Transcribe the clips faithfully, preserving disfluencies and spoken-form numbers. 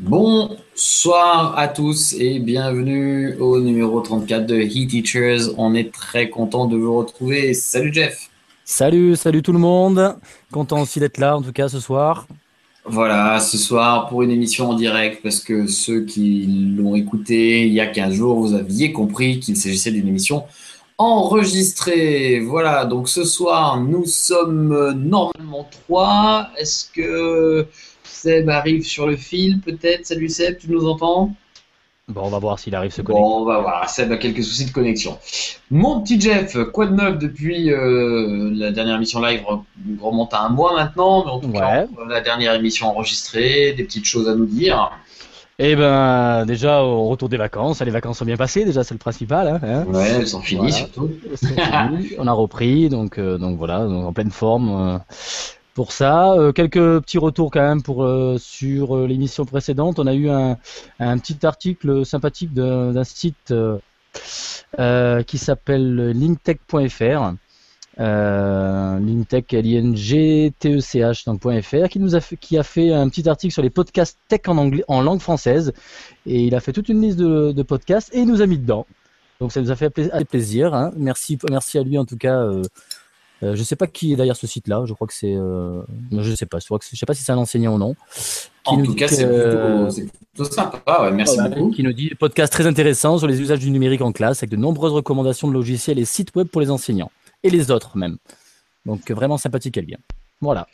Bonsoir à tous et bienvenue au numéro trente-quatre de He Teachers. On est très content de vous retrouver. Salut Jeff. Salut, salut tout le monde. Content aussi d'être là, en tout cas, ce soir. Voilà, ce soir pour une émission en direct parce que ceux qui l'ont écouté il y a quinze jours, vous aviez compris qu'il s'agissait d'une émission enregistrée. Voilà, donc ce soir, nous sommes normalement trois. Est-ce que Seb arrive sur le fil peut-être? Salut Seb, tu nous entends? Bon, on va voir s'il arrive à se connecter. Bon, on va voir. Seb a quelques soucis de connexion. Mon petit Jeff, quoi de neuf depuis euh, la dernière émission live remonte à un mois maintenant, mais en tout cas, Ouais. la dernière émission enregistrée, des petites choses à nous dire. Eh ben, déjà, au retour des vacances. Les vacances sont bien passées, déjà, c'est le principal. Hein, hein. Ouais, elles sont finies Voilà. surtout. C'est fini. On a repris, donc, euh, donc voilà, donc en pleine forme euh, pour ça. Euh, quelques petits retours quand même pour, euh, sur euh, l'émission précédente. On a eu un, un petit article sympathique d'un d'un site euh, euh, qui s'appelle linktech point f r. Euh, Lingtech, L I N G T E C H, donc .fr, qui nous a fait, qui a fait un petit article sur les podcasts tech en anglais, en langue française, et il a fait toute une liste de, de podcasts et il nous a mis dedans. Donc ça nous a fait pla- plaisir. Hein. Merci, merci à lui en tout cas. Euh, euh, je sais pas qui est derrière ce site-là. Je crois que c'est, euh, je sais pas. Je crois que c'est- je sais pas si c'est un enseignant ou non. Qui En nous tout dit cas, que, c'est plutôt, euh, c'est plutôt sympa. Ouais, merci ouais, beaucoup. qui nous dit podcast très intéressant sur les usages du numérique en classe, avec de nombreuses recommandations de logiciels et sites web pour les enseignants et les autres même. Donc euh, vraiment sympathique elle vient. Voilà.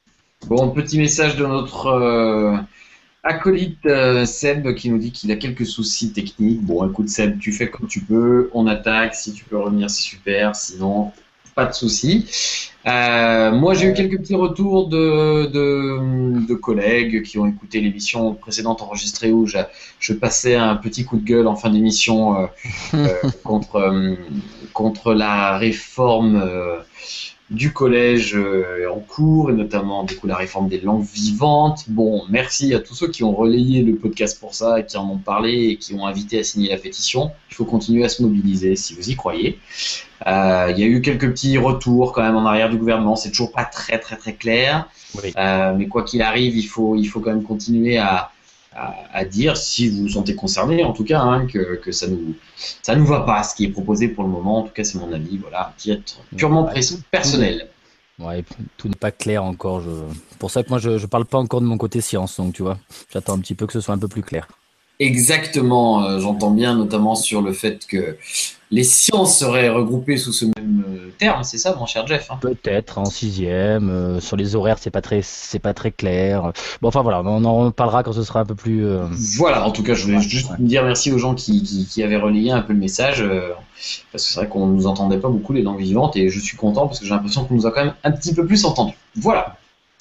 Bon, petit message de notre euh, acolyte euh, Seb qui nous dit qu'il a quelques soucis techniques. Bon, écoute Seb, tu fais comme tu peux. On attaque. Si tu peux revenir, c'est super. Sinon, pas de soucis. Euh, moi, j'ai eu quelques petits retours de, de, de collègues qui ont écouté l'émission précédente enregistrée où je, je passais un petit coup de gueule en fin d'émission euh, euh, contre, euh, contre la réforme euh, du collège euh, en cours et notamment du coup la réforme des langues vivantes. Bon, merci à tous ceux qui ont relayé le podcast pour ça et qui en ont parlé et qui ont invité à signer la pétition. Il faut continuer à se mobiliser si vous y croyez. Euh, il y a eu quelques petits retours quand même en arrière du gouvernement. C'est toujours pas très très très clair, Oui. euh, mais quoi qu'il arrive, il faut il faut quand même continuer à à, à dire si vous vous sentez concerné, en tout cas, hein, que que ça nous ça nous va pas ce qui est proposé pour le moment. En tout cas, c'est mon avis. Voilà, à titre purement Ouais, pré- tout, tout n'est personnel. ouais, tout n'est pas clair encore. Je... C'est pour ça que moi je, je parle pas encore de mon côté science, donc tu vois, j'attends un petit peu que ce soit un peu plus clair. Exactement, euh, j'entends bien, notamment sur le fait que les sciences seraient regroupées sous ce même euh, terme. C'est ça, mon cher Jeff, hein? Peut-être en sixième, euh, sur les horaires c'est pas très c'est pas très clair. Bon enfin voilà, on en reparlera quand ce sera un peu plus. Euh, Voilà, en tout cas, je voulais Ouais, juste ouais. dire merci aux gens qui, qui, qui avaient relayé un peu le message, euh, parce que c'est vrai qu'on ne nous entendait pas beaucoup les langues vivantes, et je suis content parce que j'ai l'impression qu'on nous a quand même un petit peu plus entendus. Voilà.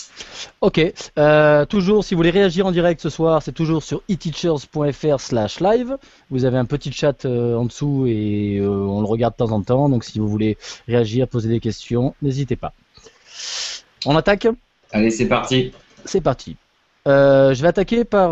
Ok, euh, toujours si vous voulez réagir en direct ce soir, c'est toujours sur e-teachers point f r slash live. Vous avez un petit chat euh, en dessous et euh, on le regarde de temps en temps. Donc si vous voulez réagir, poser des questions, n'hésitez pas. On attaque? Allez, c'est parti. C'est parti. Euh, je vais attaquer par.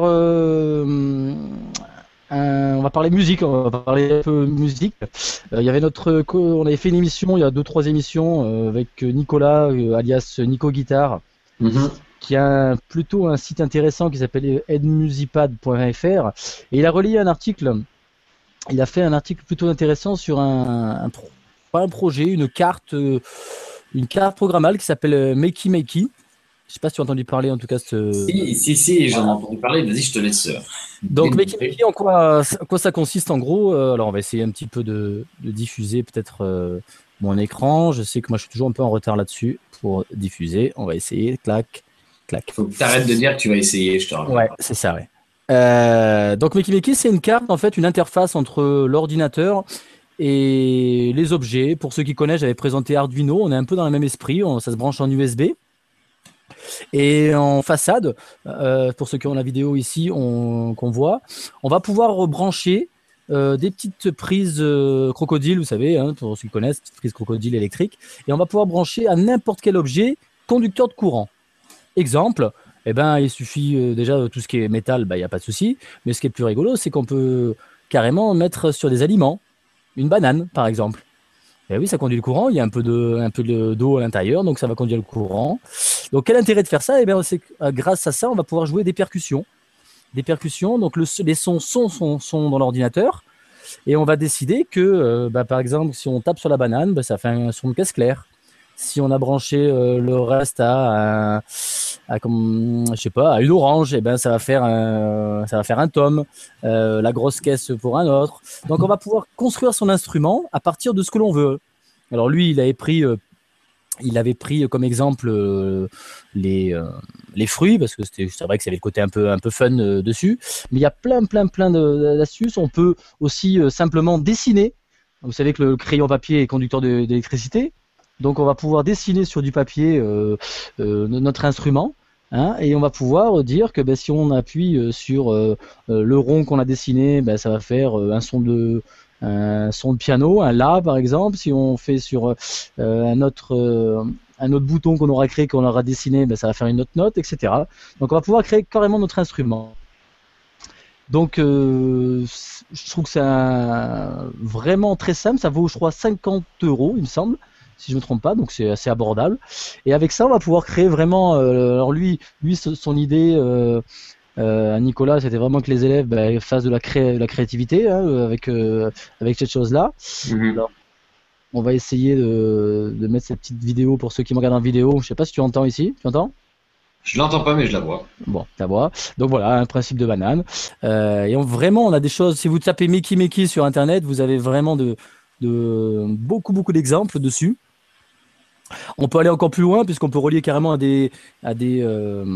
Euh, un- on va parler musique, on va parler un peu musique. Euh, Il y avait notre, co- on avait fait une émission il y a deux trois émissions euh, avec Nicolas, euh, alias Nico Guitare, Mhm. qui a un- plutôt un site intéressant qui s'appelle edmusipad point f r et il a relié un article. Il a fait un article plutôt intéressant sur un, un pro- pas un projet, une carte, euh, une carte programmable qui s'appelle euh, Makey Makey. Je sais pas si tu as entendu parler en tout cas de ce. Si, si, si, j'en ai Voilà. entendu parler. Vas-y, je te laisse euh, Donc Makey démontrer. Makey, en quoi, en quoi ça consiste en gros? Euh, Alors on va essayer un petit peu de, de diffuser peut-être euh, mon écran. Je sais que moi je suis toujours un peu en retard là-dessus pour diffuser. On va essayer. Clac, clac. Faut que tu arrêtes de dire que tu vas essayer, je te Ouais, rappelle. c'est ça, ouais. Euh, donc Makey Makey, c'est une carte, en fait, une interface entre l'ordinateur et les objets. Pour ceux qui connaissent, j'avais présenté Arduino. On est un peu dans le même esprit. On- ça se branche en U S B. Et en façade, euh, pour ceux qui ont la vidéo ici, on- qu'on voit, on va pouvoir rebrancher euh, des petites prises euh, crocodile, vous savez, hein, pour ceux qui connaissent, petites prises crocodile électriques. Et on va pouvoir brancher à n'importe quel objet conducteur de courant. Exemple, eh ben, il suffit euh, déjà de tout ce qui est métal, bah, il n'y a pas de souci. Mais ce qui est le plus rigolo, c'est qu'on peut carrément mettre sur des aliments, une banane par exemple. Et oui, ça conduit le courant, il y a un peu de, un peu de- d'eau à l'intérieur, donc ça va conduire le courant. Donc quel intérêt de faire ça? Eh bien, c'est que euh, grâce à ça, on va pouvoir jouer des percussions. des percussions. Donc le, les sons sont, sont, sont dans l'ordinateur. Et on va décider que, euh, bah, par exemple, si on tape sur la banane, bah, ça fait un son de caisse claire. Si on a branché euh, le reste à, un, à comme, je sais pas, à une orange, et ben ça va faire un, ça va faire un tome. Euh, la grosse caisse pour un autre. Donc on va pouvoir construire son instrument à partir de ce que l'on veut. Alors lui, il avait pris, euh, il avait pris comme exemple euh, les, euh, les fruits parce que c'était, c'est vrai que ça avait le côté un peu, un peu fun euh, dessus. Mais il y a plein, plein, plein de, d'astuces. On peut aussi euh, simplement dessiner. Vous savez que le crayon papier est conducteur de, d'électricité. Donc on va pouvoir dessiner sur du papier euh, euh, notre instrument, hein, et on va pouvoir dire que ben, si on appuie euh, sur euh, euh, le rond qu'on a dessiné, ben, ça va faire euh, un son de un son de piano, un la par exemple. Si on fait sur euh, un autre euh, un autre bouton qu'on aura créé, qu'on aura dessiné, ben, ça va faire une autre note, et cetera. Donc on va pouvoir créer carrément notre instrument. Donc euh, je trouve que c'est un... vraiment très simple. Ça vaut je crois cinquante euros il me semble, si je me trompe pas, donc c'est assez abordable. Et avec ça, on va pouvoir créer vraiment. Euh, alors lui, lui, son idée, euh, euh, Nicolas, c'était vraiment que les élèves bah, fassent de la, cré... la créativité hein, avec euh, avec cette chose-là. Mhm. Alors, on va essayer de, de mettre cette petite vidéo pour ceux qui me regardent en vidéo. Je sais pas si tu entends ici. Tu entends? Je l'entends pas, mais je la vois. Bon, la voix. Donc voilà, un principe de banane. Euh, et on, vraiment, on a des choses. Si vous tapez Mickey Mickey sur Internet, vous avez vraiment de, de beaucoup beaucoup d'exemples dessus. On peut aller encore plus loin puisqu'on peut relier carrément à des à des euh,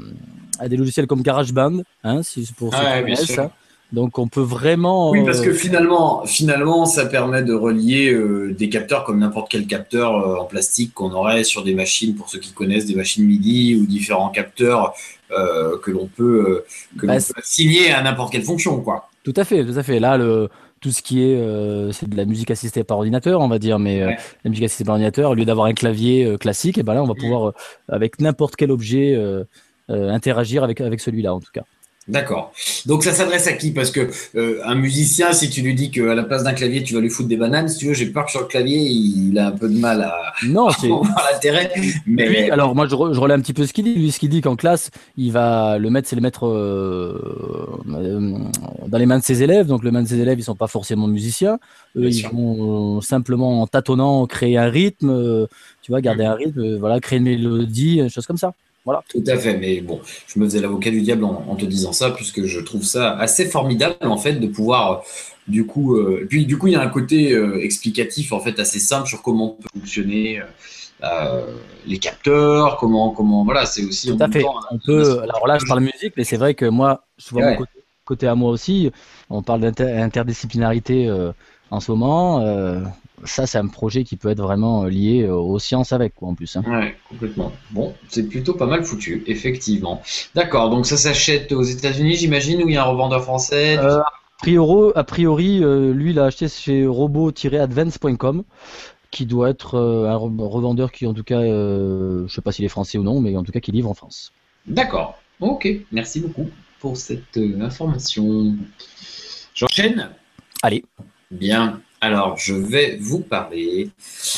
à des logiciels comme GarageBand, hein, si, pour ceux Ouais, qui bien connaissent. sûr. Hein. Donc on peut vraiment. Oui, parce euh, que finalement, finalement, ça permet de relier euh, des capteurs comme n'importe quel capteur euh, en plastique qu'on aurait sur des machines, pour ceux qui connaissent, des machines MIDI ou différents capteurs euh, que l'on peut, euh, que bah, l'on peut assigner à n'importe quelle fonction, quoi. tout à fait, tout à fait. Là, le tout ce qui est euh, c'est de la musique assistée par ordinateur, on va dire, mais euh, Ouais. la musique assistée par ordinateur, au lieu d'avoir un clavier euh, classique, et ben là, on va pouvoir euh, avec n'importe quel objet euh, euh, interagir avec avec celui-là, en tout cas. D'accord. Donc ça s'adresse à qui? Parce que euh, un musicien, si tu lui dis qu'à la place d'un clavier, tu vas lui foutre des bananes, si tu veux, j'ai peur que sur le clavier, il a un peu de mal à, Non, à c'est voir l'intérêt. Lui, Mais alors moi je, re- je relais un petit peu ce qu'il dit. Lui, ce qu'il dit qu'en classe, il va le mettre, c'est le mettre euh, euh, dans les mains de ses élèves. Donc, les mains de ses élèves, ils sont pas forcément musiciens. Eux, bien ils sûr. vont euh, simplement en tâtonnant créer un rythme, euh, tu vois, garder Mm. un rythme, euh, voilà, créer une mélodie, une chose comme ça. Voilà. Tout à fait, mais bon, je me faisais l'avocat du diable en, en te disant ça, puisque je trouve ça assez formidable en fait de pouvoir, euh, du coup, euh, puis du coup il y a un côté euh, explicatif en fait assez simple sur comment peut fonctionner euh, les capteurs, comment, comment, voilà, c'est aussi Tout en à même fait. temps On un, un peut. aspect Alors là, je parle musique, mais c'est vrai que moi, je vois mon ouais, côté, côté à moi aussi. On parle d'interdisciplinarité euh, en ce moment. Euh, ça, c'est un projet qui peut être vraiment euh, lié euh, aux sciences avec, quoi, en plus. Hein. ouais, complètement. Bon, c'est plutôt pas mal foutu, effectivement. D'accord, donc ça s'achète aux États-Unis, j'imagine, où il y a un revendeur français. Tu Euh, sais- a priori, a priori euh, lui, il a acheté chez robot-advance point com, qui doit être euh, un re- revendeur qui, en tout cas, euh, je sais pas s'il est français ou non, mais en tout cas, qui livre en France. D'accord, ok, merci beaucoup pour cette euh, information. J'enchaîne. Allez, Bien, alors je vais vous parler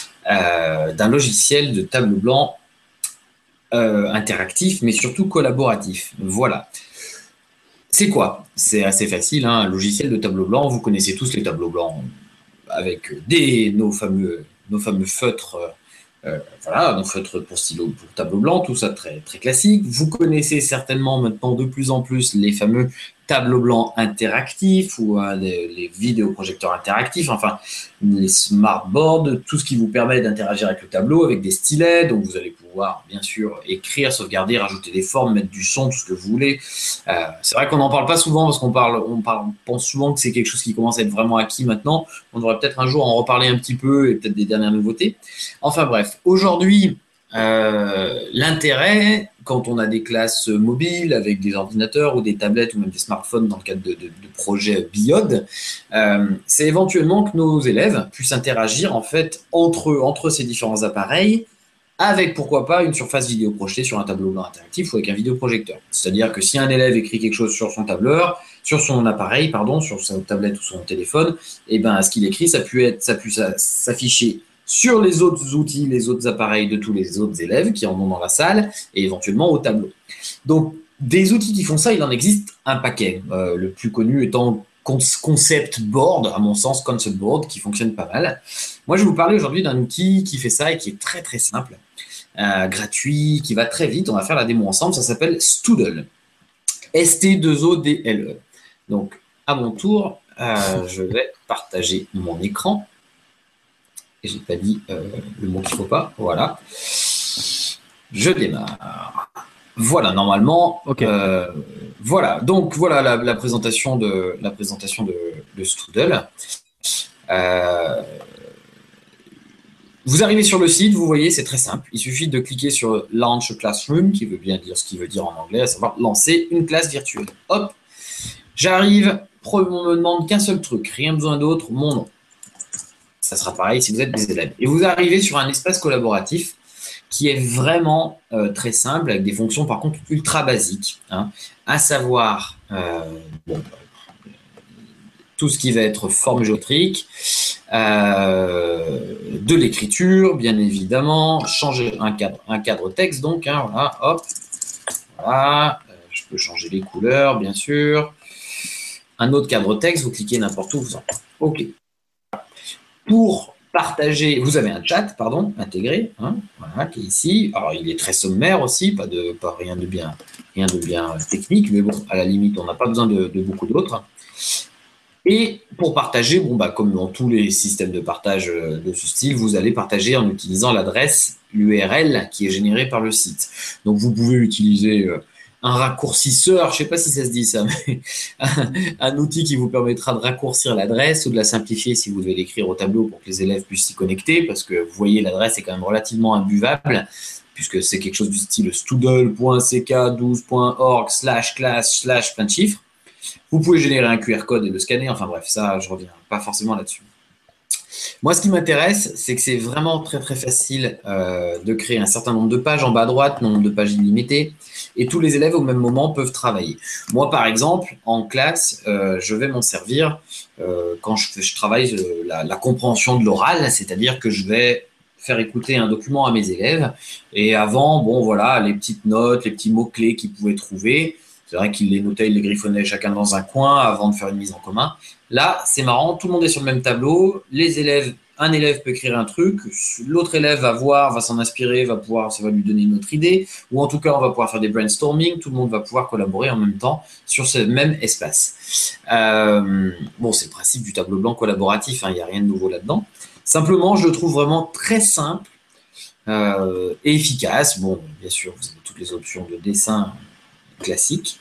euh, d'un logiciel de tableau blanc euh, interactif, mais surtout collaboratif. Voilà. C'est quoi? C'est assez facile, hein, un logiciel de tableau blanc. Vous connaissez tous les tableaux blancs avec des, nos, fameux, nos fameux feutres. Euh, voilà, nos feutres pour stylo, pour tableau blanc, tout ça très, très classique. Vous connaissez certainement maintenant de plus en plus les fameux tableaux blancs interactifs ou euh, les, les vidéoprojecteurs interactifs, enfin les smartboards, tout ce qui vous permet d'interagir avec le tableau, avec des stylets, donc vous allez pouvoir bien sûr écrire, sauvegarder, rajouter des formes, mettre du son, tout ce que vous voulez. Euh, c'est vrai qu'on n'en parle pas souvent parce qu'on parle, on parle, on pense souvent que c'est quelque chose qui commence à être vraiment acquis maintenant. On devrait peut-être un jour en reparler un petit peu et peut-être des dernières nouveautés. Enfin bref, aujourd'hui, euh, l'intérêt, quand on a des classes mobiles avec des ordinateurs ou des tablettes ou même des smartphones dans le cadre de, de, de projets B I O D, euh, c'est éventuellement que nos élèves puissent interagir en fait entre eux, entre ces différents appareils, avec pourquoi pas une surface vidéo projetée sur un tableau blanc interactif ou avec un vidéoprojecteur. C'est-à-dire que si un élève écrit quelque chose sur son tableur, sur son appareil, pardon, sur sa tablette ou son téléphone, et ben ce qu'il écrit, ça peut être, ça peut s'afficher sur les autres outils, les autres appareils de tous les autres élèves qui en ont dans la salle et éventuellement au tableau. Donc des outils qui font ça, il en existe un paquet. Euh, le plus connu étant Concept Board, à mon sens, Concept Board, qui fonctionne pas mal. Moi, je vais vous parler aujourd'hui d'un outil qui fait ça et qui est très très simple, euh, gratuit, qui va très vite. On va faire la démo ensemble. Ça s'appelle Stoodle. S T deux O D L E. Donc, à mon tour, euh, je vais partager mon écran. Et j'ai pas dit euh, le mot qu'il faut pas. Voilà. Je démarre. Voilà, normalement. Ok. Euh, voilà. Donc voilà la, la présentation de la présentation de, de Stoodle. Euh, vous arrivez sur le site, vous voyez, c'est très simple. Il suffit de cliquer sur Launch Classroom, qui veut bien dire ce qu'il veut dire en anglais, à savoir lancer une classe virtuelle. Hop, j'arrive. On me demande qu'un seul truc, rien besoin d'autre, mon nom. Ça sera pareil si vous êtes des élèves. Et vous arrivez sur un espace collaboratif qui est vraiment euh, très simple, avec des fonctions par contre ultra basiques, hein, à savoir euh, bon, tout ce qui va être forme géométrique, euh, de l'écriture, bien évidemment, changer un cadre, un cadre texte, donc, hein, voilà, hop, voilà, euh, je peux changer les couleurs, bien sûr. Un autre cadre texte, vous cliquez n'importe où, vous en... OK. Pour partager, vous avez un chat, pardon, intégré, hein, voilà, qui est ici. Alors, il est très sommaire aussi, pas de, pas rien de bien, rien de bien technique, mais bon, à la limite, on n'a pas besoin de, de beaucoup d'autres. Et pour partager, bon, bah, comme dans tous les systèmes de partage de ce style, vous allez partager en utilisant l'adresse, l'U R L qui est générée par le site. Donc, vous pouvez utiliser euh, un raccourcisseur, je ne sais pas si ça se dit ça, mais un, un outil qui vous permettra de raccourcir l'adresse ou de la simplifier si vous devez l'écrire au tableau pour que les élèves puissent s'y connecter, parce que vous voyez, l'adresse est quand même relativement imbuvable, puisque c'est quelque chose du style stoodle point c k douze point org slash class slash plein de chiffres. Vous pouvez générer un Q R code et le scanner, enfin bref, ça, je reviens pas forcément là-dessus. Moi, ce qui m'intéresse, c'est que c'est vraiment très très facile euh, de créer un certain nombre de pages en bas à droite, nombre de pages illimitées, et tous les élèves au même moment peuvent travailler. Moi, par exemple, en classe, euh, je vais m'en servir euh, quand je, je travaille euh, la, la compréhension de l'oral, c'est-à-dire que je vais faire écouter un document à mes élèves, et avant, bon voilà, les petites notes, les petits mots-clés qu'ils pouvaient trouver. C'est vrai qu'ils les notaient, ils les griffonnaient chacun dans un coin avant de faire une mise en commun. Là, c'est marrant, tout le monde est sur le même tableau. Les élèves, un élève peut écrire un truc, l'autre élève va voir, va s'en inspirer, va pouvoir, ça va lui donner une autre idée, ou en tout cas, on va pouvoir faire des brainstorming. Tout le monde va pouvoir collaborer en même temps sur ce même espace. Euh, bon, c'est le principe du tableau blanc collaboratif, hein, il n'y a rien de nouveau là-dedans. Simplement, je le trouve vraiment très simple euh, et efficace. Bon, bien sûr, vous avez toutes les options de dessin classique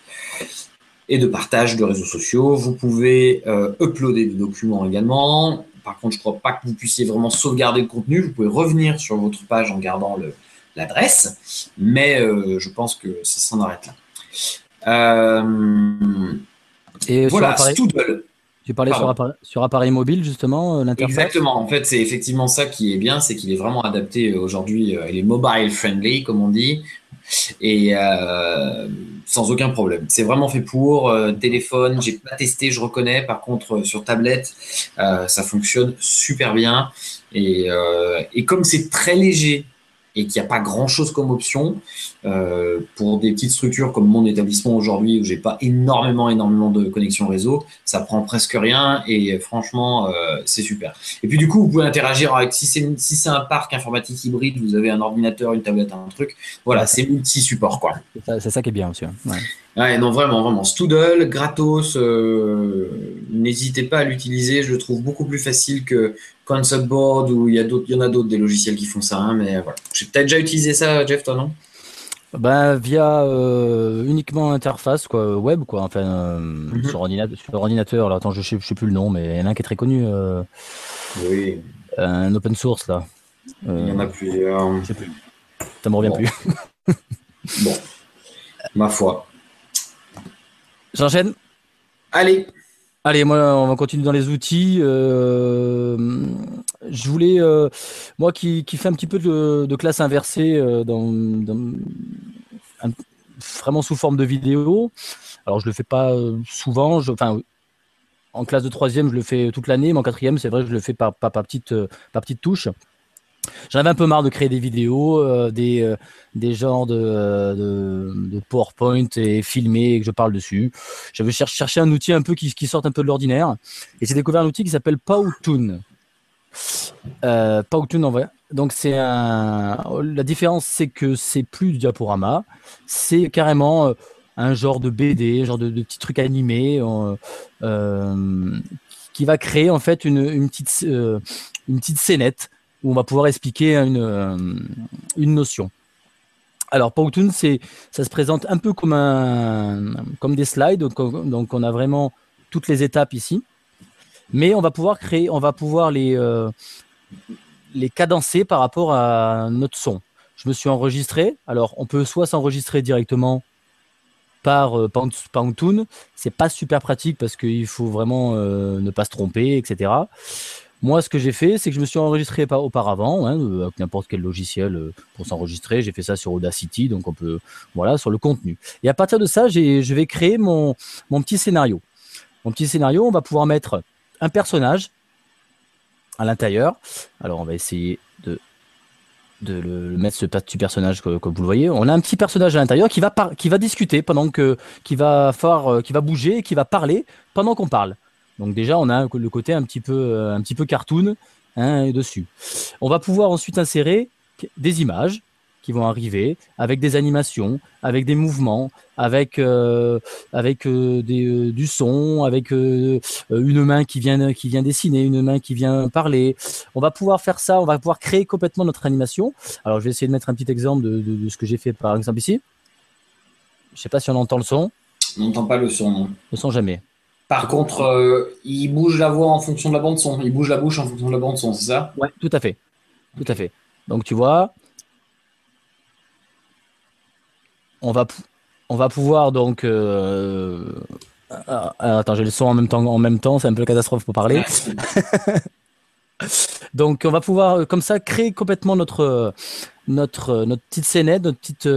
et de partage de réseaux sociaux. Vous pouvez euh, uploader des documents également. Par contre, je ne crois pas que vous puissiez vraiment sauvegarder le contenu. Vous pouvez revenir sur votre page en gardant le, l'adresse, mais euh, je pense que ça s'en arrête là. Euh, et voilà, sur appareil, Stoodle. tu parlais sur appareil, sur appareil mobile, justement, l'interface. Exactement. En fait, c'est effectivement ça qui est bien, c'est qu'il est vraiment adapté aujourd'hui. Il est mobile friendly, comme on dit. Et euh, sans aucun problème. C'est vraiment fait pour euh, téléphone. J'ai pas testé, je reconnais. Par contre, euh, sur tablette, euh, ça fonctionne super bien. Et, euh, et comme c'est très léger et qu'il n'y a pas grand-chose comme option, euh, pour des petites structures comme mon établissement aujourd'hui où j'ai pas énormément, énormément de connexion réseau, ça prend presque rien et franchement, euh, c'est super. Et puis du coup, vous pouvez interagir avec, si c'est, si c'est un parc informatique hybride, vous avez un ordinateur, une tablette, un truc, voilà, c'est multi-support, quoi. C'est ça, c'est ça qui est bien aussi. Ouais. Ouais, non, vraiment, vraiment. Stoodle, gratos, euh, n'hésitez pas à l'utiliser. Je le trouve beaucoup plus facile que Concept Board, où il y, a d'autres, il y en a d'autres des logiciels qui font ça. Hein, mais voilà. T'as déjà utilisé ça, Jeff, toi, non? Ben, via euh, uniquement interface quoi, web, quoi. Enfin, euh, Mm-hmm. sur, ordinateur, sur ordinateur. Là, attends, je ne sais, je sais plus le nom, mais il y en a un qui est très connu. Euh, Oui. Un open source, là. Euh, Il y en a plusieurs. Je sais plus. Ça me revient Bon. plus. Bon, ma foi. J'enchaîne. Allez. Allez, moi, on va continuer dans les outils. Euh, je voulais, euh, moi qui, qui fais un petit peu de, de classe inversée euh, dans, dans un, vraiment sous forme de vidéo. Alors, je le fais pas euh, souvent. Je, enfin, en classe de troisième, je le fais toute l'année, mais en quatrième, c'est vrai, je le fais par, par, par, petite, par petite touche. J'en avais un peu marre de créer des vidéos, euh, des, euh, des genres de, euh, de, de PowerPoint et filmer et que je parle dessus. J'avais cher- cherché un outil un peu qui, qui sorte un peu de l'ordinaire et j'ai découvert un outil qui s'appelle Powtoon. Euh, Powtoon, en vrai. Donc c'est un. La différence, c'est que c'est plus du diaporama, c'est carrément euh, un genre de B D, un genre de, de petit truc animé euh, euh, qui va créer en fait une, une petite euh, une petite scénette où on va pouvoir expliquer une euh, une notion. Alors Powtoon, c'est ça se présente un peu comme un comme des slides, donc, donc on a vraiment toutes les étapes ici, mais on va pouvoir créer, on va pouvoir les euh, les cadencer par rapport à notre son. Je me suis enregistré. Alors, on peut soit s'enregistrer directement par euh, Powtoon. C'est pas super pratique parce qu'il faut vraiment euh, ne pas se tromper, et cetera. Moi, ce que j'ai fait, c'est que je me suis enregistré par, auparavant, hein, euh, avec n'importe quel logiciel euh, pour s'enregistrer. J'ai fait ça sur Audacity, donc on peut, voilà, sur le contenu. Et à partir de ça, j'ai, je vais créer mon, mon petit scénario. Mon petit scénario, on va pouvoir mettre un personnage à l'intérieur. Alors, on va essayer de de le, le mettre ce petit personnage que- comme vous le voyez. On a un petit personnage à l'intérieur qui va par- qui va discuter pendant que qui va faire euh, qui va bouger et qui va parler pendant qu'on parle. Donc déjà on a le côté un petit peu euh, un petit peu cartoon hein, dessus. On va pouvoir ensuite insérer des images qui vont arriver avec des animations, avec des mouvements, avec euh, avec euh, des, euh, du son, avec euh, une main qui vient qui vient dessiner, une main qui vient parler. On va pouvoir faire ça, on va pouvoir créer complètement notre animation. Alors je vais essayer de mettre un petit exemple de, de, de ce que j'ai fait par exemple ici. Je sais pas si on entend le son. On n'entend pas le son, non. Le son jamais. Par contre, euh, il bouge la voix en fonction de la bande son. Il bouge la bouche en fonction de la bande son, c'est ça? Ouais, tout à fait, tout à Ok. fait. Donc tu vois, on va on va pouvoir donc euh, ah, ah, attends, j'ai le son en même temps en même temps, c'est un peu la catastrophe pour parler. Ouais. Donc on va pouvoir euh, comme ça créer complètement notre euh, notre euh, notre petite scénette, notre petite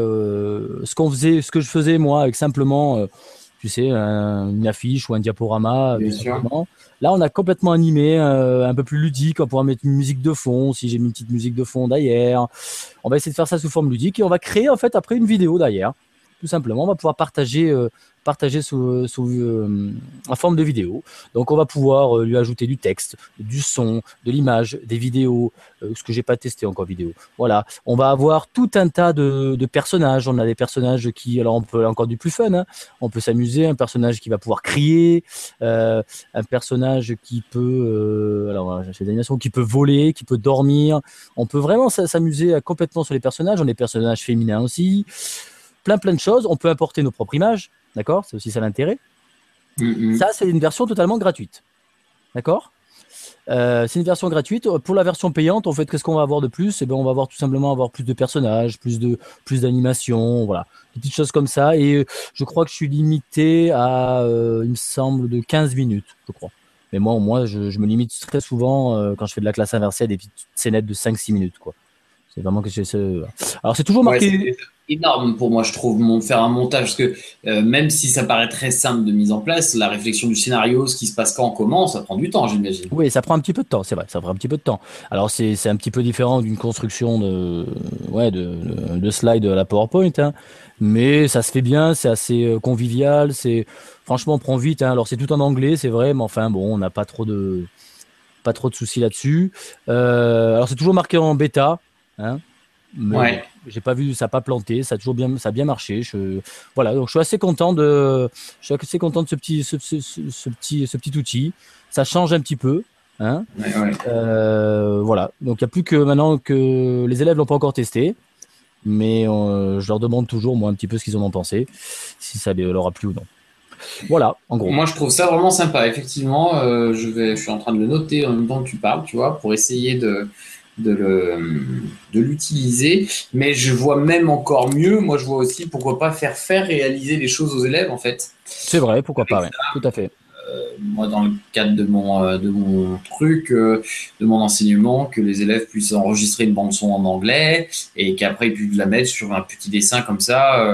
euh, ce qu'on faisait, ce que je faisais moi avec simplement euh, tu sais un- une affiche ou un diaporama tout Bien sûr. simplement. Là on a complètement animé, euh, un peu plus ludique, on pourra mettre une musique de fond si j'ai mis une petite musique de fond derrière. On va essayer de faire ça sous forme ludique et on va créer en fait après une vidéo derrière. Tout simplement, on va pouvoir partager, euh, partager sous, sous euh, en forme de vidéo. Donc, on va pouvoir euh, lui ajouter du texte, du son, de l'image, des vidéos, euh, ce que j'ai pas testé encore vidéo. Voilà, on va avoir tout un tas de, de personnages. On a des personnages qui, alors on peut aller encore du plus fun. Hein. On peut s'amuser. Un personnage qui va pouvoir crier, euh, un personnage qui peut, euh, alors j'ai des animations, qui peut voler, qui peut dormir. On peut vraiment s'amuser complètement sur les personnages. On a des personnages féminins aussi. Plein plein de choses. On peut importer nos propres images, d'accord? C'est aussi ça l'intérêt. Mm-hmm. Ça, c'est une version totalement gratuite, d'accord? Euh, c'est une version gratuite. Pour la version payante, en fait, qu'est-ce qu'on va avoir de plus? Eh ben, on va avoir tout simplement avoir plus de personnages, plus de plus d'animations, voilà, des petites choses comme ça. Et euh, je crois que je suis limité à, euh, il me semble, de quinze minutes, je crois. Mais moi, au moins, je, je me limite très souvent euh, quand je fais de la classe inversée à des petites scénettes de cinq six minutes, quoi. C'est vraiment que j'ai ce. Alors, c'est toujours Ouais, marqué. c'est énorme pour moi, je trouve, mon, faire un montage. Parce que euh, même si ça paraît très simple de mise en place, la réflexion du scénario, ce qui se passe quand, comment, ça prend du temps, j'imagine. Oui, ça prend un petit peu de temps, c'est vrai, ça prend un petit peu de temps. Alors c'est c'est un petit peu différent d'une construction de ouais de, de, de slide à la PowerPoint, hein, mais ça se fait bien, c'est assez euh, convivial, c'est franchement on prend vite. Hein. Alors c'est tout en anglais, c'est vrai, mais enfin bon, on n'a pas trop de pas trop de soucis là-dessus. Euh, alors c'est toujours marqué en bêta, hein, mais bon, Ouais. j'ai pas vu, ça n'a pas planté, ça a toujours bien, ça a bien marché. Je, voilà, donc je suis assez content de, je suis assez content de ce petit, ce, ce, ce, ce petit, ce petit outil. Ça change un petit peu, hein. Ouais, ouais. Euh, voilà, donc il n'y a plus que maintenant que les élèves l'ont pas encore testé, mais euh, je leur demande toujours moi un petit peu ce qu'ils en ont pensé, si ça leur a plu ou non. Voilà, en gros. Moi, je trouve ça vraiment sympa. Effectivement, euh, je vais, je suis en train de le noter en même temps que tu parles, tu vois, pour essayer de, de le, de l'utiliser. Mais je vois même encore mieux. Moi, je vois aussi pourquoi pas faire faire réaliser les choses aux élèves, en fait. C'est vrai, pourquoi pas, Avec ouais. Tout à fait. moi, dans le cadre de mon, euh, de mon truc, euh, de mon enseignement, que les élèves puissent enregistrer une bande son en anglais et qu'après ils puissent la mettre sur un petit dessin comme ça. Euh,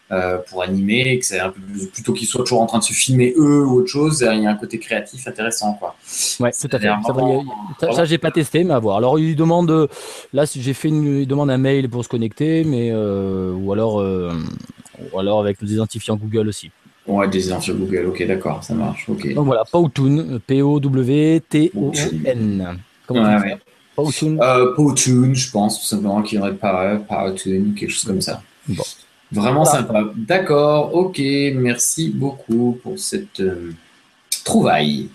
euh, pour animer, que c'est un peu plus, plutôt qu'ils soient toujours en train de se filmer eux ou autre chose. Il y a un côté créatif intéressant, quoi. Ouais, tout à fait. Ça, vraiment, ça, ça j'ai pas testé, mais à voir. Alors, il demande, là, si j'ai fait une, il demande un mail pour se connecter, mais euh, ou alors, euh, ou alors avec le désidentifiant Google aussi. Ouais, des identifiants Google. Ok, d'accord, ça marche. Ok. Donc voilà, Powtoon, P O W T O N. Comment ouais, tu dis ouais. ça? Powtoon. Euh, Powtoon, je pense, tout simplement, qui devrait être par Powtoon, quelque chose comme ça. Bon. Vraiment Voilà. sympa. D'accord, ok, merci beaucoup pour cette euh, trouvaille.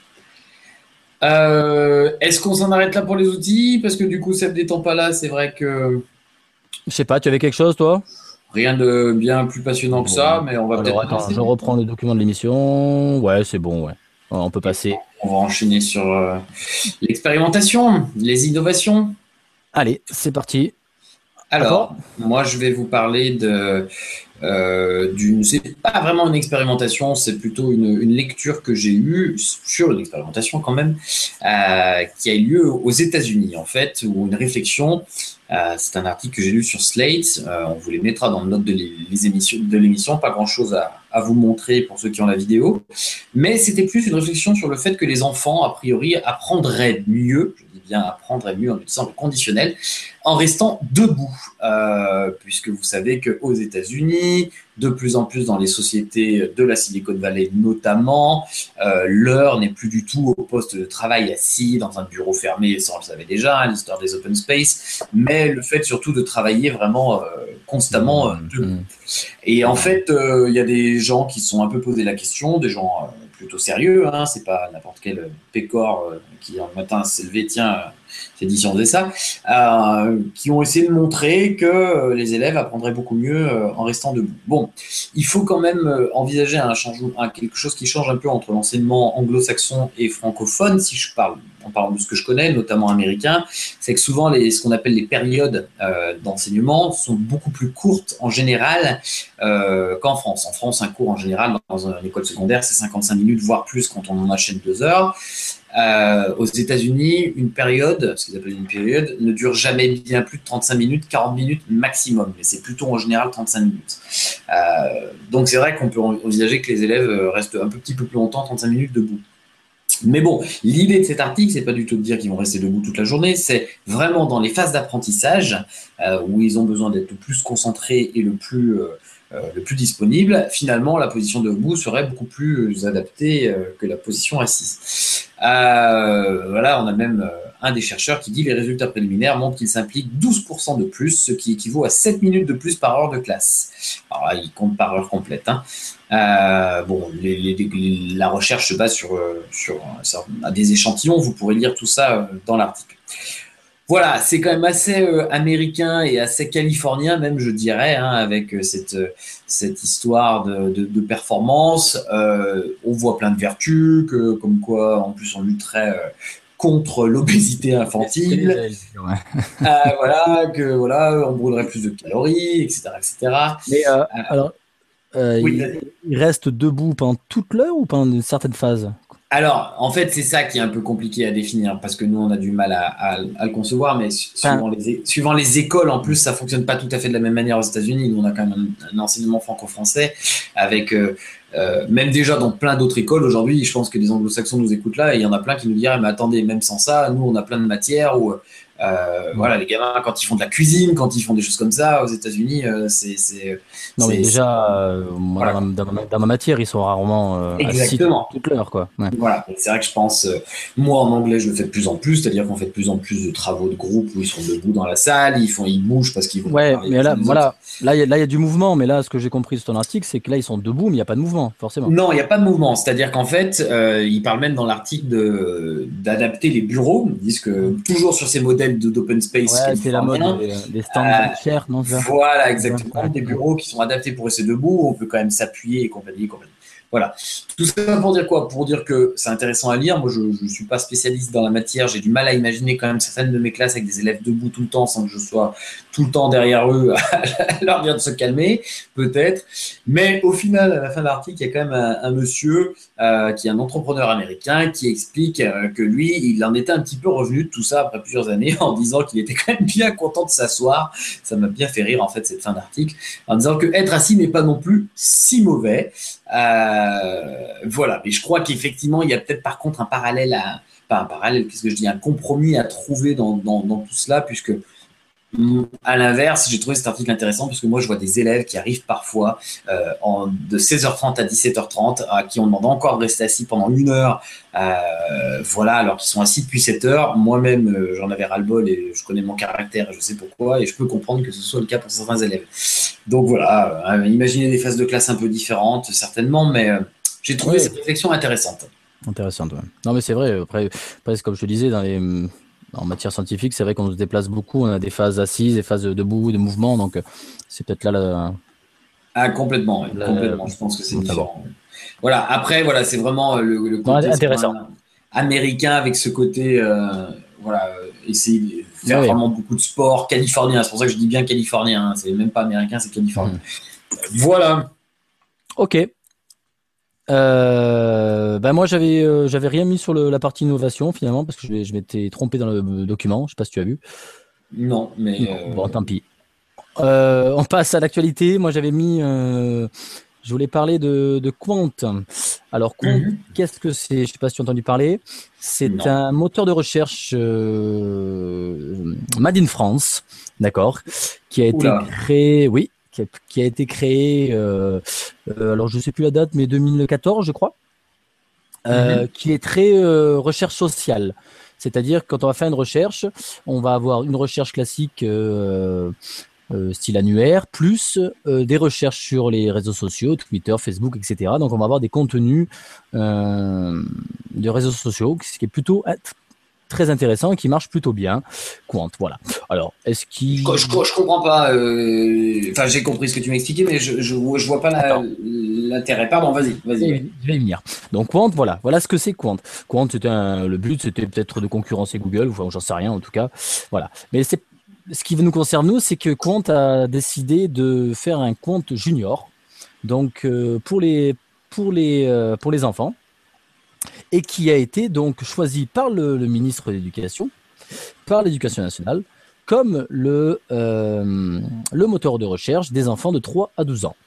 Euh, est-ce qu'on s'en arrête là pour les outils? Parce que du coup, Seb n'étant pas là, c'est vrai que Je sais pas, tu avais quelque chose, toi? rien de bien plus passionnant que Bon. ça, mais on va Alors, peut-être attends, passer. je reprends les documents de l'émission. Ouais, c'est bon, ouais. On peut passer. On va enchaîner sur euh, l'expérimentation, les innovations. Allez, c'est parti. Alors, moi, je vais vous parler de euh, d'une. C'est pas vraiment une expérimentation, c'est plutôt une, une lecture que j'ai eue sur une expérimentation quand même, euh, qui a eu lieu aux États-Unis en fait, ou une réflexion. Euh, c'est un article que j'ai lu sur Slate. Euh, on vous les mettra dans le note de, les, les émissions, de l'émission. Pas grand-chose à, à vous montrer pour ceux qui ont la vidéo, mais c'était plus une réflexion sur le fait que les enfants, a priori, apprendraient mieux. Je dis bien apprendraient mieux en utilisant le conditionnel, en restant debout, euh, puisque vous savez qu'aux États-Unis, de plus en plus dans les sociétés de la Silicon Valley notamment, euh, l'heure n'est plus du tout au poste de travail assis dans un bureau fermé, ça on le savait déjà, hein, l'histoire des open space, mais le fait surtout de travailler vraiment euh, constamment euh, debout. Mmh. Et en fait, il euh, y a des gens qui se sont un peu posé la question, des gens euh, plutôt sérieux, hein, c'est pas n'importe quel pécor euh, qui un matin s'est levé, tiens, c'est dit si on faisait ça, euh, qui ont essayé de montrer que euh, les élèves apprendraient beaucoup mieux euh, en restant debout. Bon, il faut quand même euh, envisager un changement, un, quelque chose qui change un peu entre l'enseignement anglo-saxon et francophone, si je parle en parlant de ce que je connais, notamment américain, c'est que souvent les, ce qu'on appelle les périodes euh, d'enseignement sont beaucoup plus courtes en général euh, qu'en France. En France, un cours en général dans une école secondaire, c'est cinquante-cinq minutes, voire plus quand on en achète deux heures. Euh, aux États-Unis, une période, ce qu'ils appellent une période, ne dure jamais bien plus de trente-cinq minutes, quarante minutes maximum, mais c'est plutôt en général trente-cinq minutes. Euh, donc c'est vrai qu'on peut envisager que les élèves restent un petit peu plus longtemps, trente-cinq minutes debout. Mais bon, l'idée de cet article, c'est pas du tout de dire qu'ils vont rester debout toute la journée, c'est vraiment dans les phases d'apprentissage euh, où ils ont besoin d'être le plus concentrés et le plus euh, Euh, le plus disponible, finalement, la position debout serait beaucoup plus adaptée euh, que la position assise. Euh, voilà, on a même euh, un des chercheurs qui dit les résultats préliminaires montrent qu'il s'implique douze pour cent de plus, ce qui équivaut à sept minutes de plus par heure de classe. Alors là, il compte par heure complète. Hein. Euh, bon, les, les, les, la recherche se base sur, sur, sur des échantillons, vous pourrez lire tout ça dans l'article. Voilà, c'est quand même assez euh, américain et assez californien même, je dirais, hein, avec euh, cette, euh, cette histoire de, de, de performance. Euh, on voit plein de vertus, que, comme quoi, en plus, on lutterait euh, contre l'obésité infantile. Ouais. euh, voilà, que voilà, on brûlerait plus de calories, et cetera, et cetera. Mais euh, euh, alors, euh, oui, il, il reste debout pendant toute l'heure ou pendant une certaine phase? Alors, en fait, c'est ça qui est un peu compliqué à définir parce que nous, on a du mal à, à, à le concevoir, mais suivant, ah. les, suivant les écoles, en plus, ça fonctionne pas tout à fait de la même manière aux États-Unis. Nous, on a quand même un, un enseignement franco-français avec, euh, euh, même déjà dans plein d'autres écoles aujourd'hui, je pense que les anglo-saxons nous écoutent là et il y en a plein qui nous diraient, mais attendez, même sans ça, nous, on a plein de matières où, euh, mmh. voilà, les gamins, quand ils font de la cuisine, quand ils font des choses comme ça, aux États-Unis, euh, c'est, c'est. Non, mais déjà, euh, moi, voilà. dans, ma, dans ma matière, ils sont rarement euh, Exactement. assis toute l'heure, quoi. Ouais. Voilà, c'est vrai que je pense, euh, moi en anglais, je le fais de plus en plus, c'est-à-dire qu'on fait de plus en plus de travaux de groupe où ils sont debout dans la salle, ils font, ils bougent parce qu'ils vont. Ouais, mais là, voilà, là, il y, y a du mouvement, mais là, ce que j'ai compris de ton article, c'est que là, ils sont debout, mais il n'y a pas de mouvement, forcément. Non, il n'y a pas de mouvement, c'est-à-dire qu'en fait, euh, ils parlent même dans l'article de, d'adapter les bureaux, ils disent que toujours sur ces modèles de, d'open space. Ouais, c'est la mode des, des stands euh, chers, non ça Voilà, exactement, ouais. Des bureaux qui sont adaptés pour rester debout, on peut quand même s'appuyer et compagnie, compagnie. Voilà. Tout ça pour dire quoi? Pour dire que c'est intéressant à lire. Moi, je ne suis pas spécialiste dans la matière. J'ai du mal à imaginer quand même certaines de mes classes avec des élèves debout tout le temps sans que je sois tout le temps derrière eux à leur dire de se calmer, peut-être. Mais au final, à la fin de l'article, il y a quand même un, un monsieur euh, qui est un entrepreneur américain qui explique euh, que lui, il en était un petit peu revenu de tout ça après plusieurs années en disant qu'il était quand même bien content de s'asseoir. Ça m'a bien fait rire en fait cette fin d'article en disant que être assis n'est pas non plus si mauvais. Euh, voilà, mais je crois qu'effectivement, il y a peut-être par contre un parallèle à, pas un parallèle, qu'est-ce que je dis, un compromis à trouver dans, dans, dans tout cela, puisque à l'inverse, j'ai trouvé cet article intéressant parce que moi, je vois des élèves qui arrivent parfois euh, en, de seize heures trente à dix-sept heures trente, à qui on demande encore de rester assis pendant une heure, euh, voilà, alors qu'ils sont assis depuis sept heures. Moi-même, euh, j'en avais ras-le-bol et je connais mon caractère et je sais pourquoi, et je peux comprendre que ce soit le cas pour certains élèves. Donc voilà, euh, imaginez des phases de classe un peu différentes, certainement, mais euh, j'ai trouvé Oui. cette réflexion intéressante. Intéressante, ouais. Non, mais c'est vrai. Après, après, comme je te disais, dans les, en matière scientifique, c'est vrai qu'on se déplace beaucoup. On a des phases assises, des phases debout, de mouvement. Donc, c'est peut-être là la. Ah, complètement, oui, la- complètement. Je pense que c'est notamment. différent. Voilà. Après, voilà, c'est vraiment le, le Non, côté intéressant. américain avec ce côté, euh, voilà, euh, essayer de faire Oui. vraiment beaucoup de sport californien. C'est pour ça que je dis bien californien. Hein. C'est même pas américain, c'est californien. Mmh. Voilà. Ok. Euh, ben moi, j'avais, euh, j'avais rien mis sur le, la partie innovation finalement parce que je, je m'étais trompé dans le document. Je sais pas si tu as vu. Non, mais Non, euh... bon, tant pis. Euh, on passe à l'actualité. Moi, j'avais mis. Euh, je voulais parler de, de Quant. Alors, Quant, mm-hmm. Qu'est-ce que c'est? Je ne sais pas si tu as entendu parler. C'est non. Un moteur de recherche euh, made in France, d'accord, qui a été Oula. créé. Oui. Qui a, qui a été créé, euh, euh, alors je ne sais plus la date, mais deux mille quatorze, je crois, euh, mm-hmm. qui est très euh, recherche sociale. C'est-à-dire que quand on va faire une recherche, on va avoir une recherche classique euh, euh, style annuaire, plus euh, des recherches sur les réseaux sociaux, Twitter, Facebook, et cetera. Donc on va avoir des contenus euh, de réseaux sociaux, ce qui est plutôt très intéressant et qui marche plutôt bien. Quant, voilà. Alors, est-ce qu'il... Je, je, je comprends pas. Euh... Enfin, j'ai compris ce que tu m'as expliqué, mais je, je, je vois pas la, l'intérêt. Pardon, vas-y, vas-y. Ouais. Je vais y venir. Donc, Quant, voilà. Voilà ce que c'est Quant. Quant, c'était un... le but, c'était peut-être de concurrencer Google, enfin, j'en sais rien, en tout cas. Voilà. Mais c'est... ce qui nous concerne, nous, c'est que Quant a décidé de faire un Quant junior. Donc, euh, pour les, pour les, euh, pour les enfants. Et qui a été donc choisi par le, le ministre de l'Éducation, par l'Éducation nationale, comme le, euh, le moteur de recherche des enfants de trois à douze ans.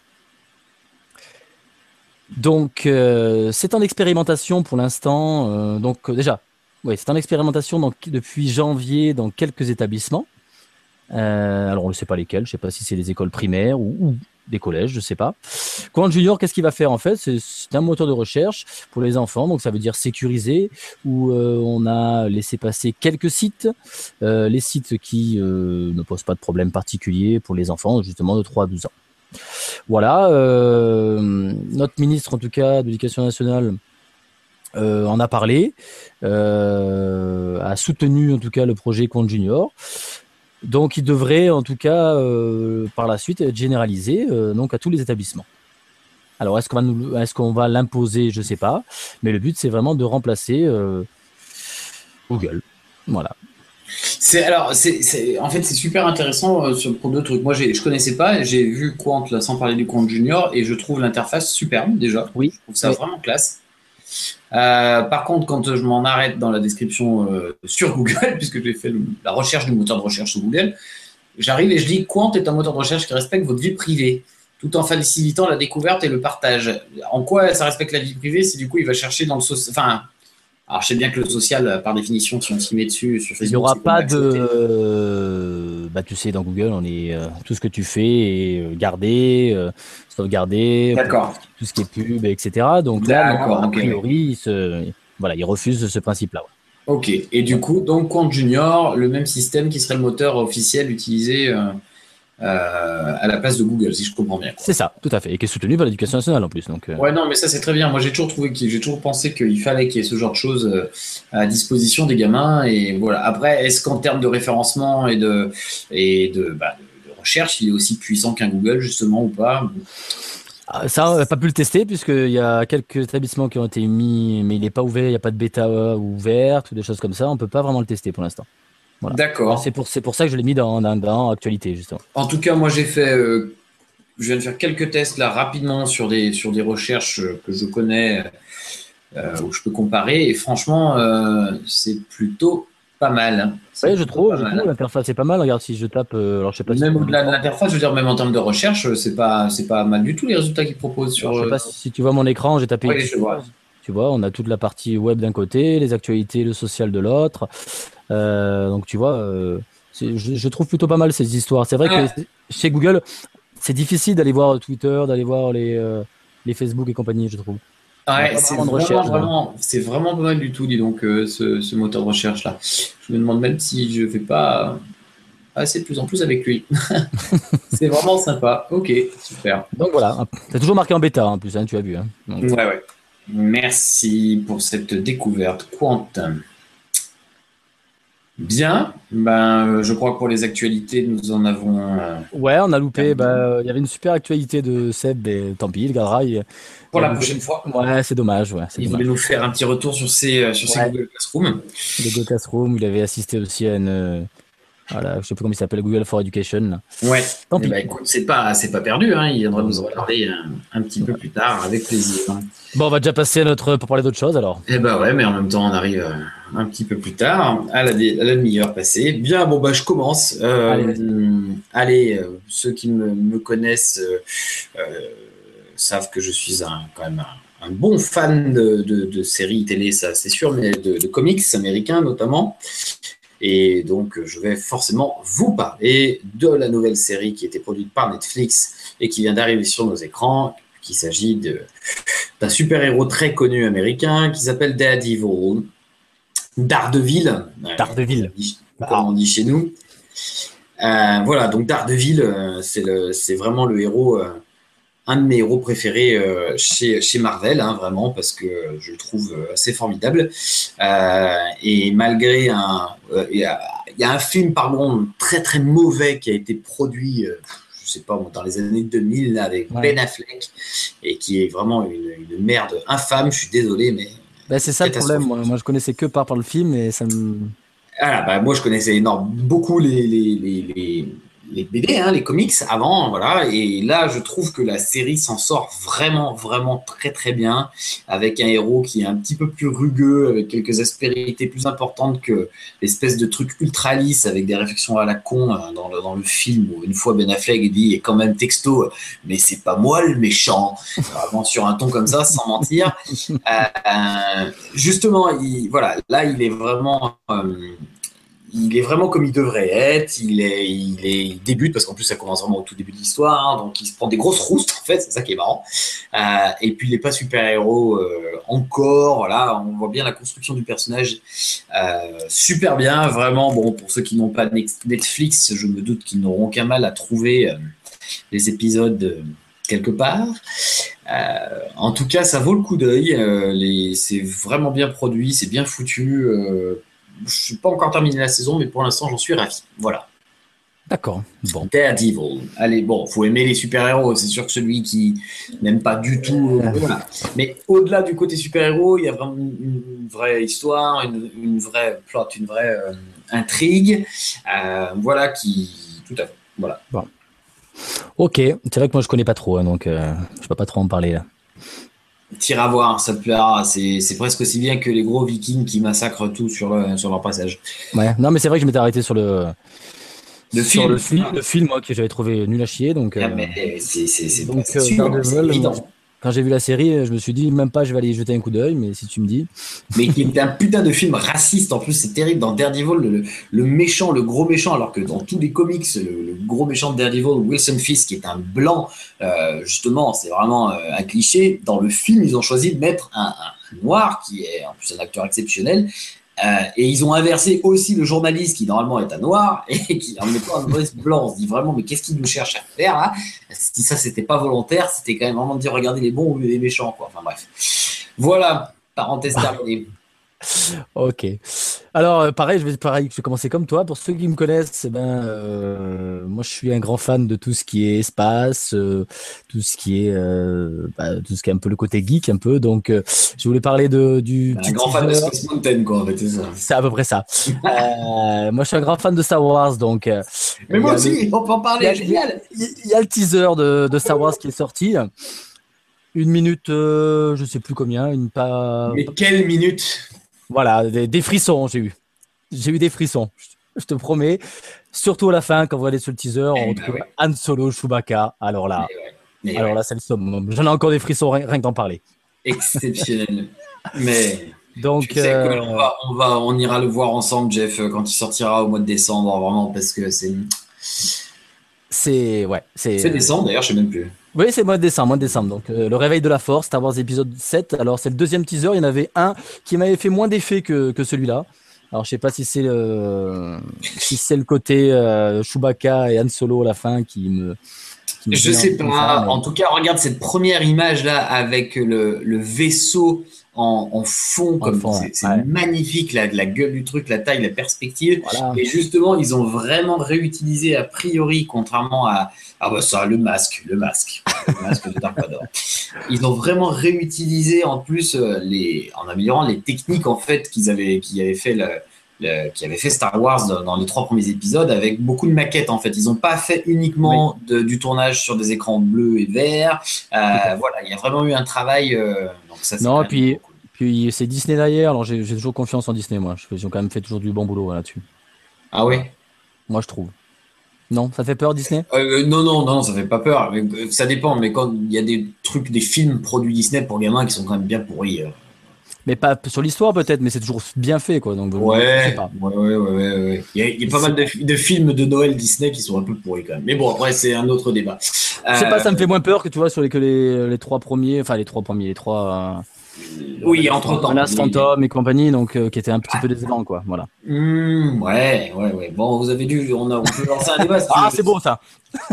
Donc, euh, c'est en expérimentation pour l'instant. Euh, donc, déjà, oui, c'est en expérimentation donc, depuis janvier dans quelques établissements. Euh, alors, on ne sait pas lesquels. Je ne sais pas si c'est les écoles primaires ou, ou des collèges, je ne sais pas. Quant Junior, qu'est-ce qu'il va faire en fait? C'est, c'est un moteur de recherche pour les enfants, donc ça veut dire sécurisé, où euh, on a laissé passer quelques sites, euh, les sites qui euh, ne posent pas de problème particulier pour les enfants, justement de trois à douze ans. Voilà, euh, notre ministre en tout cas de l'Éducation nationale euh, en a parlé, euh, a soutenu en tout cas le projet Quant Junior. Donc, il devrait, en tout cas, euh, par la suite, être généralisé euh, donc à tous les établissements. Alors, est-ce qu'on va, nous, est-ce qu'on va l'imposer? Je ne sais pas. Mais le but, c'est vraiment de remplacer euh, Google. Voilà. C'est, alors, c'est, c'est, en fait, c'est super intéressant euh, sur, pour deux trucs. Moi, j'ai, je ne connaissais pas. J'ai vu Quant, là, sans parler du Quant Junior, et je trouve l'interface superbe, déjà. Oui. Je trouve ça oui. vraiment classe. Euh, par contre, quand je m'en arrête dans la description euh, sur Google, puisque j'ai fait le, la recherche du moteur de recherche sur Google, j'arrive et je dis Quant est un moteur de recherche qui respecte votre vie privée, tout en facilitant la découverte et le partage. En quoi ça respecte la vie privée? C'est du coup, il va chercher dans le social. Enfin, alors je sais bien que le social, par définition, si on s'y met dessus sur Facebook, il n'y aura pas de. Euh, bah, tu sais, dans Google, on est euh, tout ce que tu fais est gardé, euh, sauvegardé. D'accord. Tout ce qui est pub, et cetera. Donc là, non, a priori, okay. il, se, voilà, il refuse ce principe-là. Ouais. Ok. Et du coup, donc Quant Junior, le même système qui serait le moteur officiel utilisé euh, euh, à la place de Google, si je comprends bien. Quoi. C'est ça, tout à fait, et qui est soutenu par l'Éducation nationale en plus. Donc, euh... ouais, non, mais ça c'est très bien. Moi, j'ai toujours trouvé, que, j'ai toujours pensé qu'il fallait qu'il y ait ce genre de choses euh, à disposition des gamins. Et voilà. Après, est-ce qu'en termes de référencement et de et de, bah, de, de recherche, il est aussi puissant qu'un Google justement ou pas? Ah, ça, on n'a pas pu le tester puisqu'il y a quelques établissements qui ont été mis, mais il n'est pas ouvert, il n'y a pas de bêta euh, ouverte ou des choses comme ça. On ne peut pas vraiment le tester pour l'instant. Voilà. C'est D'accord. pour, c'est pour ça que je l'ai mis dans, dans, dans actualité, justement. En tout cas, moi, j'ai fait, euh, je viens de faire quelques tests là rapidement sur des sur des recherches euh, que je connais, euh, où je peux comparer. Et franchement, euh, c'est plutôt pas mal. hein. C'est Oui, je plutôt trouve, pas je trouve mal. l'interface est pas mal. Regarde, si je tape, euh, alors je sais pas si Même tu vois au-delà de l'écran. l'interface, je veux dire, même en termes de recherche, euh, c'est pas c'est pas mal du tout les résultats qu'ils proposent Alors, sur. je sais euh, pas si tu vois mon écran, j'ai tapé Oui, je X news. vois. Tu vois, on a toute la partie web d'un côté, les actualités, le social de l'autre. Euh, donc, tu vois, euh, c'est- je, je trouve plutôt pas mal ces histoires. C'est vrai que Ah, c'est- chez Google, c'est difficile d'aller voir Twitter, d'aller voir les, euh, les Facebook et compagnie, je trouve. Il n'y a ouais, pas c'est vraiment de vraiment, recherche. hein. vraiment, c'est vraiment pas mal du tout, dis donc, euh, ce, ce moteur de recherche-là. Je me demande même si je fais pas assez de plus en plus avec lui. C'est vraiment sympa. Ok, super. Donc voilà, c'est toujours marqué en bêta en plus, hein, tu as vu. hein. Donc, Ouais, ouais. Merci pour cette découverte, Quentin. Bien, ben, euh, je crois que pour les actualités, nous en avons euh, ouais, on a loupé. terminé. Bah, il y avait une super actualité de Seb, et tant pis, il gardera. Il, Pour il a la voulu- prochaine fois, Ouais, c'est dommage, ouais, c'est il voulait dommage. nous faire un petit retour sur ses, euh, sur ses Ouais, Google Classroom. le Go Classroom, il avait assisté aussi à une. euh, Voilà, je sais plus comment il s'appelle, Google for Education. là. Ouais, Tant eh pis. ben, écoute, c'est pas, c'est pas perdu, hein. Il viendra nous Donc, en voilà. parler un, un petit peu Voilà. plus tard, avec plaisir. Bon, on va déjà passer à notre pour parler d'autre chose alors. Eh ben ouais, mais en même temps, on arrive euh, un petit peu plus tard, à la, dé- à la demi-heure passée. Bien, bon, bah, je commence. Allez, vas-y. Euh, allez, euh, ceux qui me, me connaissent euh, euh, savent que je suis un, quand même un, un bon fan de, de, de séries télé, ça c'est sûr, mais de, de comics américains notamment. Et donc, je vais forcément vous parler de la nouvelle série qui a été produite par Netflix et qui vient d'arriver sur nos écrans. Il s'agit de, d'un super-héros très connu américain qui s'appelle Daredevil. Daredevil, euh, comme, on Daredevil. dit, comme Ah, on dit chez nous. Euh, voilà, donc Daredevil, euh, c'est, le, c'est vraiment le héros, euh, un de mes héros préférés euh, chez, chez Marvel, hein, vraiment, parce que je le trouve euh, assez formidable. Euh, et malgré un. Euh, Il y, a, il y a un film, pardon, très très mauvais qui a été produit. Euh, je sais pas, dans les années deux mille, là, avec ouais. Ben Affleck, et qui est vraiment une, une merde infâme, je suis désolé, mais Ben, c'est ça le problème. Moi, catastrophique. moi, je connaissais que par, par le film et ça me. Ah, bah, moi, je connaissais énorme, beaucoup les, les, les, les, les B D, hein, les comics avant, voilà. Et là, je trouve que la série s'en sort vraiment, vraiment très, très bien, avec un héros qui est un petit peu plus rugueux, avec quelques aspérités plus importantes que l'espèce de truc ultra lisse, avec des réflexions à la con euh, dans le, dans le film, où une fois Ben Affleck dit, et quand même texto, mais c'est pas moi le méchant, vraiment sur un ton comme ça, sans mentir. Euh, justement, il, voilà, là, il est vraiment, euh, il est vraiment comme il devrait être. Il est, il est, il débute parce qu'en plus, ça commence vraiment au tout début de l'histoire, hein, donc il se prend des grosses roustes en fait, c'est ça qui est marrant. Euh, et puis, il n'est pas super héros euh, encore. Voilà, on voit bien la construction du personnage euh, super bien, vraiment. Bon, pour ceux qui n'ont pas Netflix, je me doute qu'ils n'auront qu'un mal à trouver euh, les épisodes. Euh, quelque part. Euh, en tout cas, ça vaut le coup d'œil. Euh, les- c'est vraiment bien produit, c'est bien foutu. Euh, je n'ai pas encore terminé la saison, mais pour l'instant, j'en suis ravi. Voilà. D'accord. Bon. Daredevil. Allez, bon, faut aimer les super-héros. C'est sûr que celui qui n'aime pas du tout. Euh, euh, voilà. Mais au-delà du côté super-héros, il y a vraiment une, une vraie histoire, une, une vraie plot, une vraie euh, intrigue. Euh, voilà qui. Tout à fait. Voilà. bon. Ok. C'est vrai que moi je connais pas trop, hein, donc euh, je peux pas trop en parler là. Tire à voir, ça te plaira. C'est, c'est presque aussi bien que les gros Vikings qui massacrent tout sur, le, sur leur passage. Ouais. Non, mais c'est vrai que je m'étais arrêté sur le Le sur le film, film, le film moi que j'avais trouvé nul à chier, donc. ah, euh, mais c'est, c'est, c'est, pas- Donc, c'est euh, sûr, c'est Daredevil, moi, évident. quand j'ai vu la série, je me suis dit, même pas, je vais aller y jeter un coup d'œil, mais si tu me dis. Mais qui est un putain de film raciste en plus, c'est terrible. Dans Daredevil, le, le méchant, le gros méchant, alors que dans tous les comics, le, le gros méchant de Daredevil, Wilson Fisk, qui est un blanc, euh, justement, c'est vraiment euh, un cliché. Dans le film, ils ont choisi de mettre un, un noir, qui est en plus un acteur exceptionnel. Euh, et ils ont inversé aussi le journaliste qui normalement est un noir et qui en mettant un journaliste blanc. On se dit vraiment, mais qu'est-ce qu'ils nous cherchent à faire là? Si ça c'était pas volontaire, c'était quand même vraiment de dire regardez les bons ou les méchants, quoi. Enfin bref. Voilà, parenthèse terminée. Ok. Alors, euh, pareil, je vais, pareil, je vais commencer comme toi. Pour ceux qui me connaissent, eh ben, euh, moi, je suis un grand fan de tout ce qui est espace, euh, tout ce qui est, euh, bah, tout ce qui est un peu le côté geek, un peu. Donc, euh, je voulais parler de, du Un petit grand fan de teaser. Space Mountain, quoi, en fait, c'est ça. C'est à peu près ça. Euh, moi, je suis un grand fan de Star Wars, donc euh, Mais il y moi a le, aussi, on peut en il y a, parler, génial. il y a le teaser de, de Star Wars qui est sorti. Une minute, euh, je sais plus combien, une pas, Mais pas- quelle minute! voilà, des, des frissons, j'ai eu. J'ai eu des frissons, je, je te promets. Surtout à la fin, quand vous allez sur le teaser, on Eh ben retrouve oui, Han Solo, Chewbacca. Alors mais là, ouais, mais alors ouais, là, c'est le summum. J'en ai encore des frissons rien, rien que d'en parler. exceptionnel. Mais tu Donc, sais que l'on euh, va, on va, on ira le voir ensemble, Jeff, quand il sortira au mois de décembre, vraiment, parce que c'est, c'est, ouais, c'est c'est, euh, décembre d'ailleurs, je sais même plus. oui, c'est mois de décembre, mois de décembre. Donc, euh, le réveil de la Force, Star Wars épisode sept. Alors, c'est le deuxième teaser. Il y en avait un qui m'avait fait moins d'effet que, que celui-là. Alors, je sais pas si c'est le, si c'est le côté euh, Chewbacca et Han Solo à la fin qui me, qui me Je donnait sais envie comme ça. pas. Mais En tout cas, regarde cette première image là avec le, le vaisseau en, en fond, en comme fond, ouais. c'est c'est Ouais. magnifique la, la gueule du truc, la taille, la perspective. Voilà. Et justement, ils ont vraiment réutilisé a priori, contrairement à ah bah ça, le masque, le masque, le masque de Dark Vador. Ils ont vraiment réutilisé en plus euh, les, en améliorant les techniques en fait qu'ils avaient, qui avaient fait le, le- qui avait fait Star Wars dans, dans les trois premiers épisodes avec beaucoup de maquettes en fait. Ils n'ont pas fait Oui, uniquement de- du tournage sur des écrans bleus et verts. tout à Euh, fait. voilà, il y a vraiment eu un travail. Euh, donc ça c'est Non, quand et même trop puis, cool. puis c'est Disney derrière. Alors, j'ai j'ai toujours confiance en Disney, moi. Je- Ils ont quand même fait toujours du bon boulot là-dessus. Ah Voilà. ouais. Moi, je trouve. Non, ça fait peur, Disney? Euh, non, non, non, ça fait pas peur. Mais, euh, ça dépend, mais quand il y a des trucs, des films produits Disney pour gamins qui sont quand même bien pourris. euh. Mais pas sur l'histoire, peut-être, mais c'est toujours bien fait, quoi. Donc, euh, je sais Ouais, pas. ouais, ouais, ouais, ouais, ouais. Il y a, il y a pas mal C'est- de, de films de Noël Disney qui sont un peu pourris quand même. Mais bon, après, c'est un autre débat. Je sais pas, Euh, ça me fait moins peur que tu vois sur les, que les, les trois premiers, enfin les trois premiers, les trois, euh, le oui, Menace, Fan- entre-temps. Menace Oui. Phantom et compagnie, donc euh, qui étaient un petit peu décevants, quoi. Voilà. Hmm, ouais, ouais, ouais. Bon, vous avez dû, on, a, on peut lancer un débat si tu Ah, veux. c'est beau ça.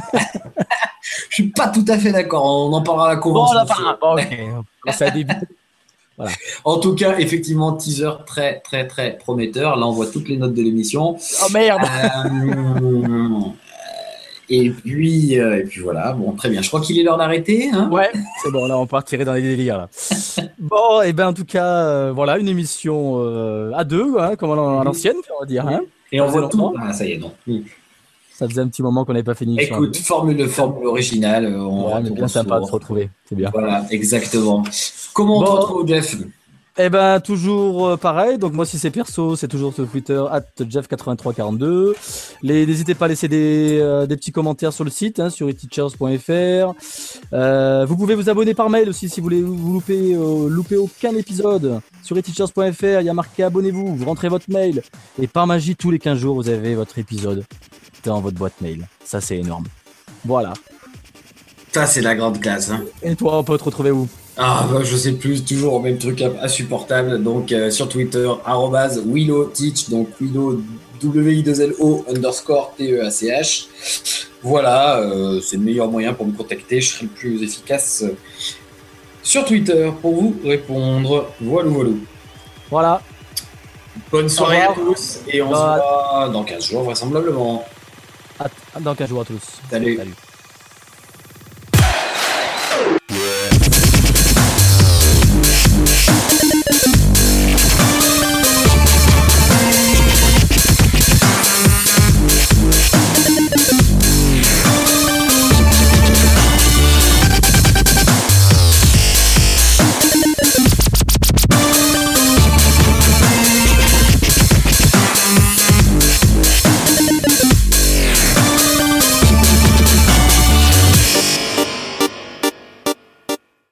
Je suis pas tout à fait d'accord. On en parlera à la Bon, convention. là, par bon, ok. Là, ça débute. Voilà. En tout cas, effectivement, teaser très, très, très prometteur. Là, on voit toutes les notes de l'émission. Oh merde. Euh, et puis, euh, et puis voilà. Bon, très bien. Je crois qu'il est l'heure d'arrêter, hein. Ouais, c'est bon, là, on part tirer dans les délires, là. Bon, et ben en tout cas, euh, voilà, une émission euh, à deux, hein, comme à à l'ancienne, on va dire. Hein. Et Ça on faisait voit tout. longtemps. Ah, ça y est, non. Hmm. Ça faisait un petit moment qu'on n'avait pas fait une émission à Écoute, deux. formule, formule originale. euh, On Ouais, mais retourne bien sympa de sur. se retrouver, c'est bien. Voilà, exactement. Comment on te Bon, retrouve, Jeff? eh ben toujours euh, pareil. Donc moi si c'est perso, c'est toujours sur Twitter arobase jeff quatre-vingt-trois quarante-deux. Les, n'hésitez pas à laisser des, euh, des petits commentaires sur le site, hein, sur eteachers point f r. Euh, vous pouvez vous abonner par mail aussi si vous voulez vous louper, euh, louper aucun épisode. Sur eteachers point f r, il y a marqué abonnez-vous. Vous rentrez votre mail et par magie tous les quinze jours vous avez votre épisode dans votre boîte mail. Ça c'est énorme. Voilà. Ça, c'est la grande classe, hein. Et toi on peut te retrouver où? Ah, bah, je sais plus, toujours le même truc insupportable. Donc, euh, sur Twitter, arrobase Willow Teach, donc Willow, W I deux L O underscore T E A C H. Voilà, euh, c'est le meilleur moyen pour me contacter. Je serai le plus efficace euh, sur Twitter pour vous répondre. Voilà, voilà. Voilà. Bonne soirée Au à revoir. tous et on Bye. se voit dans quinze jours vraisemblablement. À- dans quinze jours à tous. Salut. Salut.